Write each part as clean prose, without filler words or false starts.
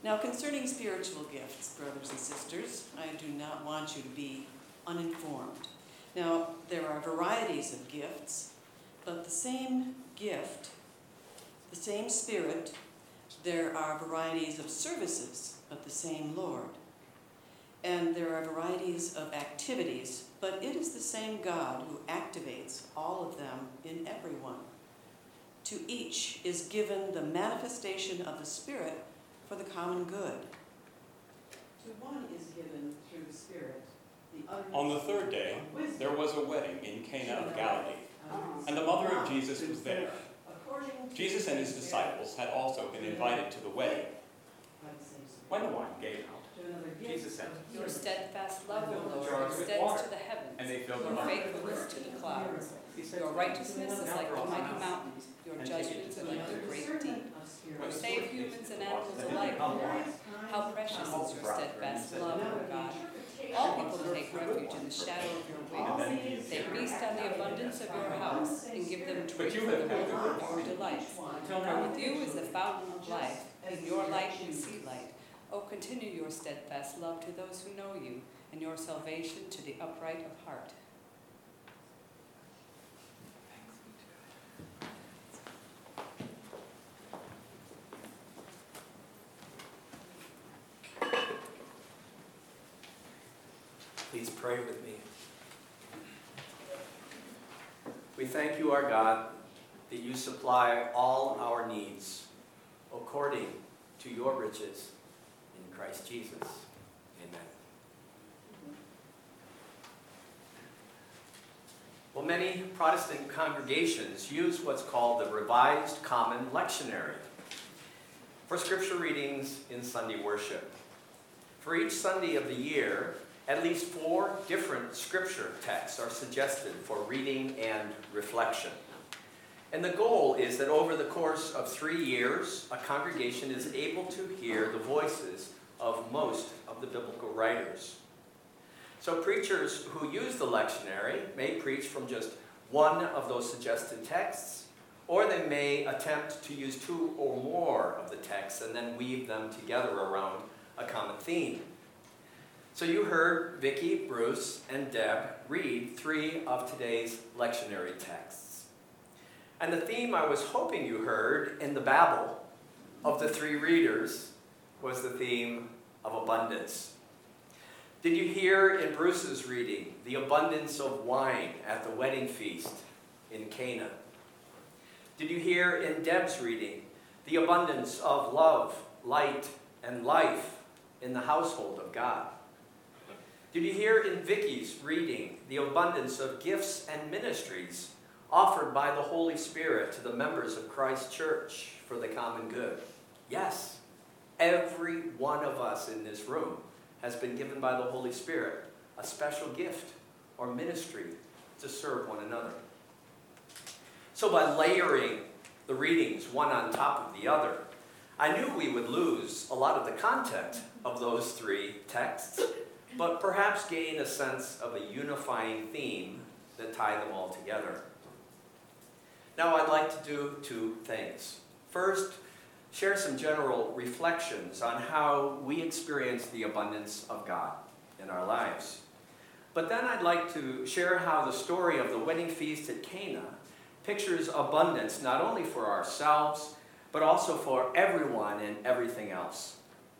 Now, concerning spiritual gifts, brothers and sisters, I do not want you to be uninformed. Now, there are varieties of gifts, but the same gift, the same Spirit. There are varieties of services, but the same Lord. And there are varieties of activities, but it is the same God who activates all of them in everyone. To each is given the manifestation of the Spirit for the common good. To one is given through the Spirit the utterance. On the third day, there was a wedding in Cana of Galilee, and the mother of Jesus was there. Jesus and his disciples had also been invited to the wedding. When the wine gave out, Jesus said, "Your steadfast love, O Lord, extends to the heavens, and they filled your them up. faithfulness to the clouds. Your righteousness is like the mighty mountains, your judgments are like the great deep. You save humans and animals alike, O Lord. How precious is your steadfast love, O God. All people take refuge in the shadow of your wings. They feast on the abundance of your house and give them drink from the river of your delights. For with you is the fountain of life. In your light we see light. O continue your steadfast love to those who know you, and your salvation to the upright of heart." Please pray with me. We thank you, our God, that you supply all our needs according to your riches in Christ Jesus. Amen. Well, many Protestant congregations use what's called the Revised Common Lectionary for scripture readings in Sunday worship. For each Sunday of the year, at least 4 different scripture texts are suggested for reading and reflection. And the goal is that over the course of 3 years, a congregation is able to hear the voices of most of the biblical writers. So preachers who use the lectionary may preach from just one of those suggested texts, or they may attempt to use 2 or more of the texts and then weave them together around a common theme. So you heard Vicki, Bruce, and Deb read 3 of today's lectionary texts. And the theme I was hoping you heard in the babble of the 3 readers was the theme of abundance. Did you hear in Bruce's reading the abundance of wine at the wedding feast in Cana? Did you hear in Deb's reading the abundance of love, light, and life in the household of God? Did you hear in Vicky's reading the abundance of gifts and ministries offered by the Holy Spirit to the members of Christ Church for the common good? Yes, every one of us in this room has been given by the Holy Spirit a special gift or ministry to serve one another. So by layering the readings one on top of the other, I knew we would lose a lot of the content of those 3 texts, but perhaps gain a sense of a unifying theme that tie them all together. Now I'd like to do 2 things. First, share some general reflections on how we experience the abundance of God in our lives. But then I'd like to share how the story of the wedding feast at Cana pictures abundance not only for ourselves, but also for everyone and everything else.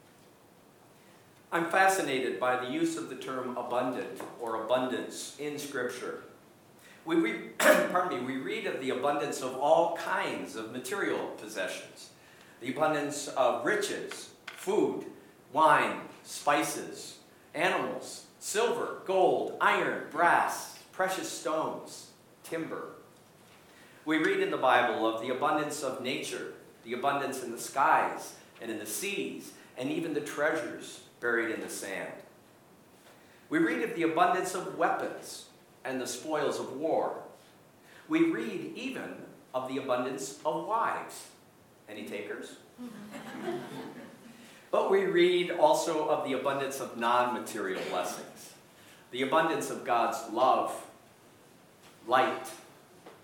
I'm fascinated by the use of the term abundant or abundance in Scripture. We read of the abundance of all kinds of material possessions, the abundance of riches, food, wine, spices, animals, silver, gold, iron, brass, precious stones, timber. We read in the Bible of the abundance of nature, the abundance in the skies and in the seas, and even the treasures buried in the sand. We read of the abundance of weapons and the spoils of war. We read even of the abundance of wives. Any takers? But we read also of the abundance of non-material blessings, the abundance of God's love, light,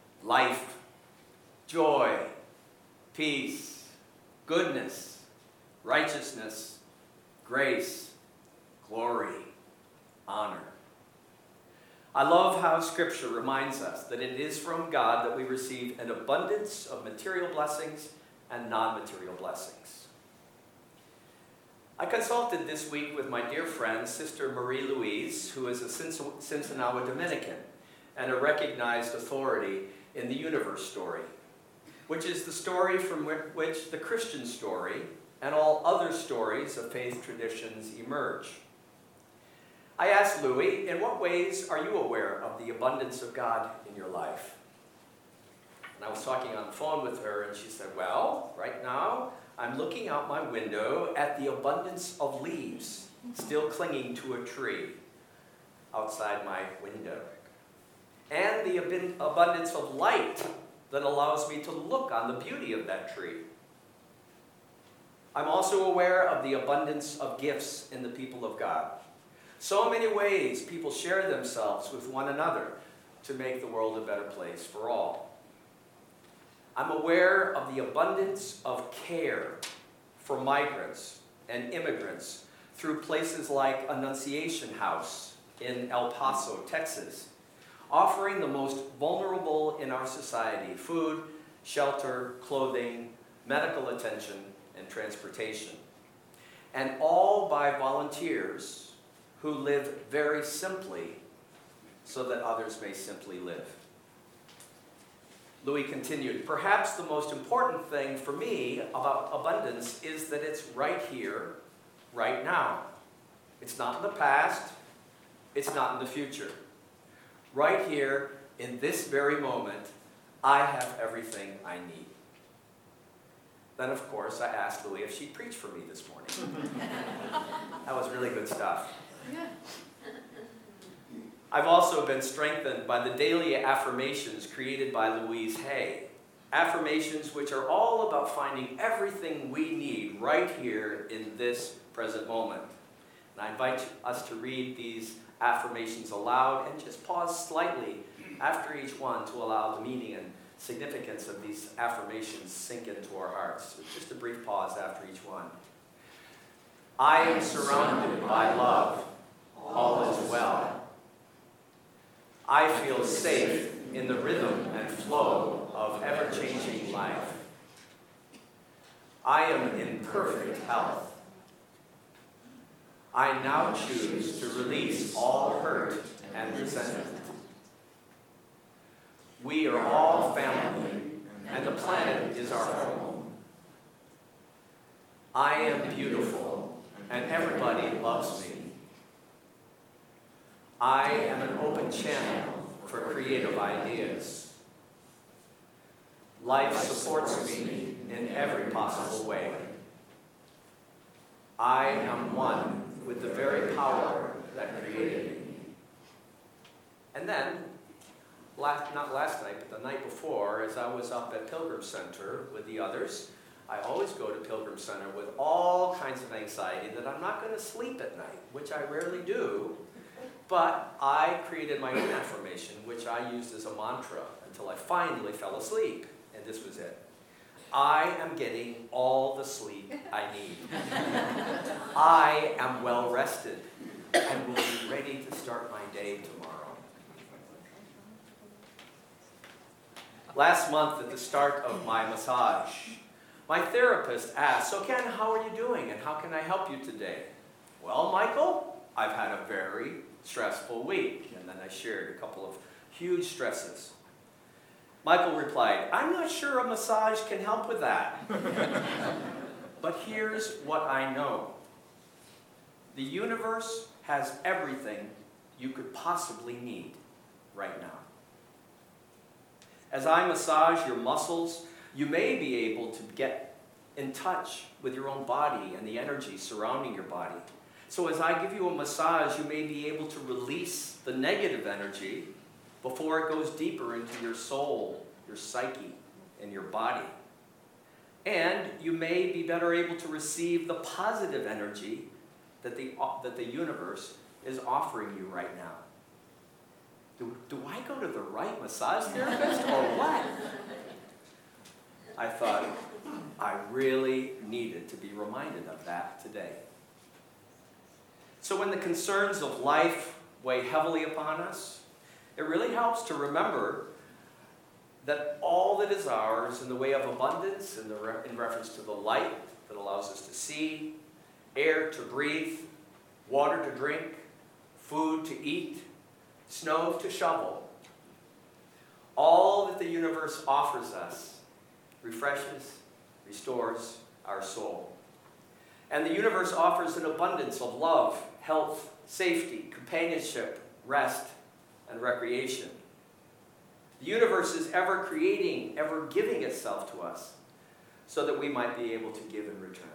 life, joy, peace, goodness, righteousness, grace, glory, honor. I love how Scripture reminds us that it is from God that we receive an abundance of material blessings and non-material blessings. I consulted this week with my dear friend, Sister Marie Louise, who is a Sinsinawa Dominican and a recognized authority in the universe story, which is the story from which the Christian story and all other stories of faith traditions emerge. I asked Louie, in what ways are you aware of the abundance of God in your life? And I was talking on the phone with her, and she said, well, right now, I'm looking out my window at the abundance of leaves still clinging to a tree outside my window, and the abundance of light that allows me to look on the beauty of that tree. I'm also aware of the abundance of gifts in the people of God. So many ways people share themselves with one another to make the world a better place for all. I'm aware of the abundance of care for migrants and immigrants through places like Annunciation House in El Paso, Texas, offering the most vulnerable in our society food, shelter, clothing, medical attention, and transportation. And all by volunteers who live very simply so that others may simply live. Louis continued, perhaps the most important thing for me about abundance is that it's right here, right now. It's not in the past, it's not in the future. Right here, in this very moment, I have everything I need. Then, of course, I asked Louis if she'd preach for me this morning. That was really good stuff. I've also been strengthened by the daily affirmations created by Louise Hay. Affirmations which are all about finding everything we need right here in this present moment. And I invite us to read these affirmations aloud and just pause slightly after each one to allow the meaning and significance of these affirmations sink into our hearts. So just a brief pause after each one. I am surrounded by love. All is well. I feel safe in the rhythm and flow of ever-changing life. I am in perfect health. I now choose to release all hurt and resentment. We are all family, and the planet is our home. I am beautiful, and everybody loves me. I am an open channel for creative ideas. Life supports me in every possible way. I am one with the very power that created me. And then, not last night, but the night before, as I was up at Pilgrim Center with the others, I always go to Pilgrim Center with all kinds of anxiety that I'm not going to sleep at night, which I rarely do. But I created my own affirmation, which I used as a mantra until I finally fell asleep. And this was it. I am getting all the sleep I need. I am well rested and will be ready to start my day tomorrow. Last month, at the start of my massage, my therapist asked, so Ken, how are you doing and how can I help you today? Well, Michael, I've had a very stressful week. And then I shared a couple of huge stresses. Michael replied, I'm not sure a massage can help with that. But here's what I know. The universe has everything you could possibly need right now. As I massage your muscles, you may be able to get in touch with your own body and the energy surrounding your body. So as I give you a massage, you may be able to release the negative energy before it goes deeper into your soul, your psyche, and your body. And you may be better able to receive the positive energy that the universe is offering you right now. Do I go to the right massage therapist or what? I thought, I really needed to be reminded of that today. So when the concerns of life weigh heavily upon us, it really helps to remember that all that is ours in the way of abundance, in reference to the light that allows us to see, air to breathe, water to drink, food to eat, snow to shovel, all that the universe offers us refreshes, restores our soul. And the universe offers an abundance of love, health, safety, companionship, rest, and recreation. The universe is ever creating, ever giving itself to us so that we might be able to give in return.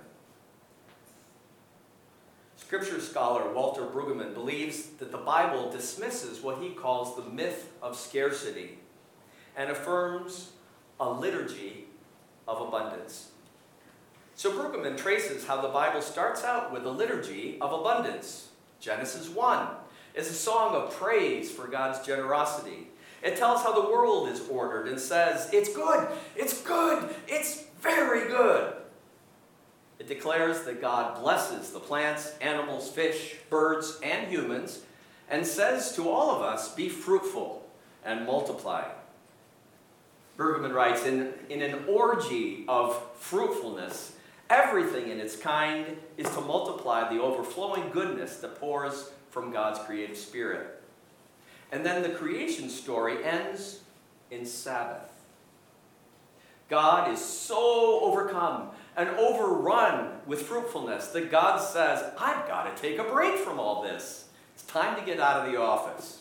Scripture scholar Walter Brueggemann believes that the Bible dismisses what he calls the myth of scarcity and affirms a liturgy of abundance. So Brueggemann traces how the Bible starts out with a liturgy of abundance. Genesis 1 is a song of praise for God's generosity. It tells how the world is ordered and says, it's good, it's very good. It declares that God blesses the plants, animals, fish, birds, and humans, and says to all of us, be fruitful and multiply. Brueggemann writes, in an orgy of fruitfulness, everything in its kind is to multiply the overflowing goodness that pours from God's creative spirit. And then the creation story ends in Sabbath. God is so overcome and overrun with fruitfulness that God says, I've got to take a break from all this. It's time to get out of the office.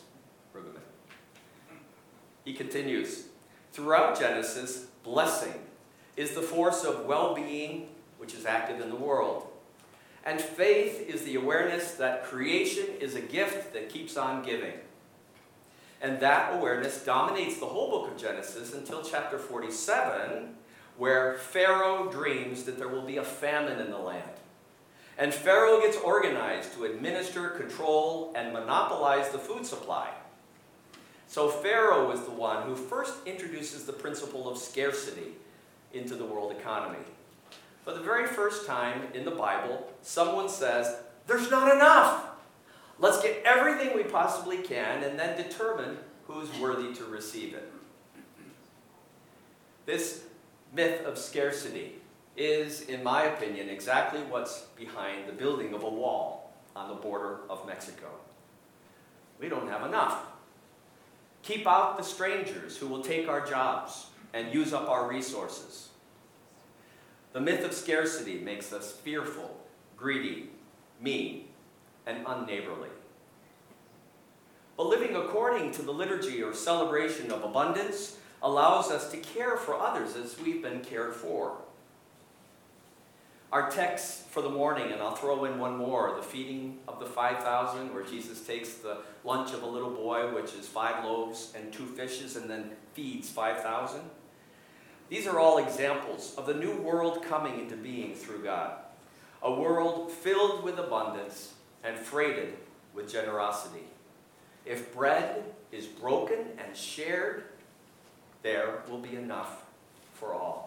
He continues, throughout Genesis, blessing is the force of well-being which is active in the world. And faith is the awareness that creation is a gift that keeps on giving. And that awareness dominates the whole book of Genesis until chapter 47, where Pharaoh dreams that there will be a famine in the land. And Pharaoh gets organized to administer, control, and monopolize the food supply. So Pharaoh is the one who first introduces the principle of scarcity into the world economy. For the very first time in the Bible, someone says, there's not enough. Let's get everything we possibly can and then determine who's worthy to receive it. This myth of scarcity is, in my opinion, exactly what's behind the building of a wall on the border of Mexico. We don't have enough. Keep out the strangers who will take our jobs and use up our resources. The myth of scarcity makes us fearful, greedy, mean, and unneighborly. But living according to the liturgy or celebration of abundance allows us to care for others as we've been cared for. Our text for the morning, and I'll throw in one more, the feeding of the 5,000, where Jesus takes the lunch of a little boy, which is 5 loaves and 2 fishes, and then feeds 5,000. These are all examples of the new world coming into being through God. A world filled with abundance and freighted with generosity. If bread is broken and shared, there will be enough for all.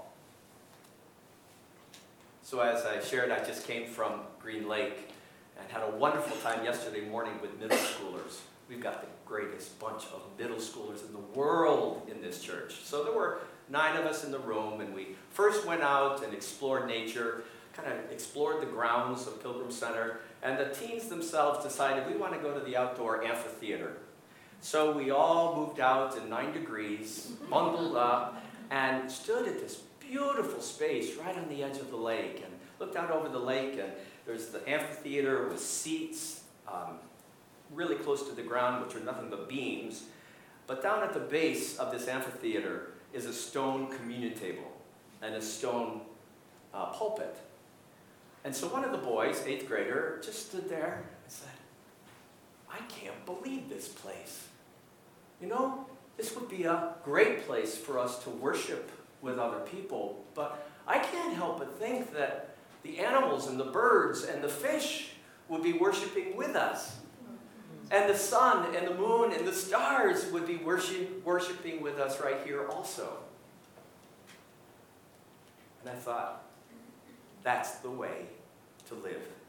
So as I shared, I just came from Green Lake and had a wonderful time yesterday morning with middle schoolers. We've got the greatest bunch of middle schoolers in the world in this church. So there were 9 of us in the room, and we first went out and explored nature, kind of explored the grounds of Pilgrim Center, and the teens themselves decided we want to go to the outdoor amphitheater. So we all moved out in 9 degrees, bundled up, and stood at this beautiful space right on the edge of the lake, and looked out over the lake, and there's the amphitheater with seats really close to the ground, which are nothing but beams. But down at the base of this amphitheater is a stone communion table and a stone pulpit. And so one of the boys, 8th grader, just stood there and said, I can't believe this place. You know, this would be a great place for us to worship with other people, but I can't help but think that the animals and the birds and the fish would be worshiping with us. And the sun and the moon and the stars would be worshiping with us right here also. And I thought, That's the way to live.